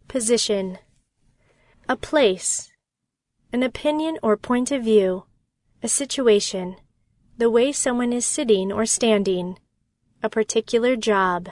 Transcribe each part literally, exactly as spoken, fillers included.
Position. A place. An opinion or point of view. A situation. The way someone is sitting or standing. A particular job.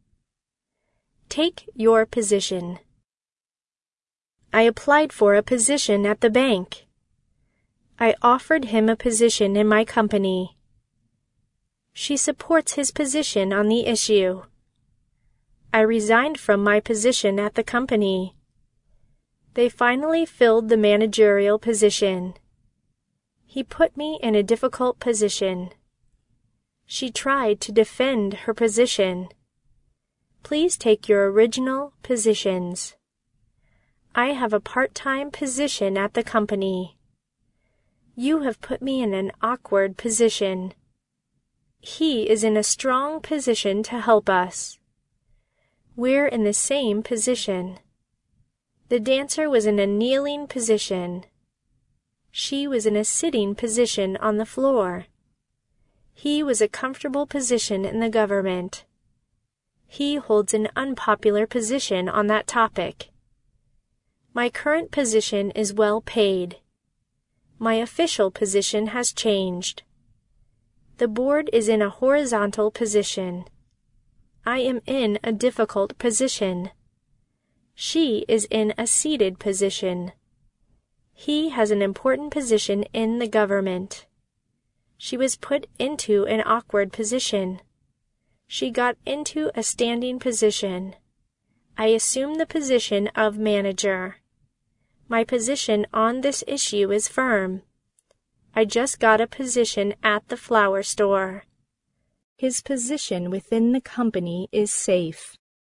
Take your position. I applied for a position at the bank. I offered him a position in my company. She supports his position on the issue. I resigned from my position at the company. They finally filled the managerial position. He put me in a difficult position. She tried to defend her position. Please take your original positions. I have a part-time position at the company. You have put me in an awkward position. He is in a strong position to help us. We're in the same position. The dancer was in a kneeling position. She was in a sitting position on the floor. He was a comfortable position in the government. He holds an unpopular position on that topic. My current position is well paid. My official position has changed. The board is in a horizontal position. I am in a difficult position. She is in a seated position. He has an important position in the government. She was put into an awkward position. She got into a standing position. I assume the position of manager. My position on this issue is firm. I just got a position at the flower store. His position within the company is safe.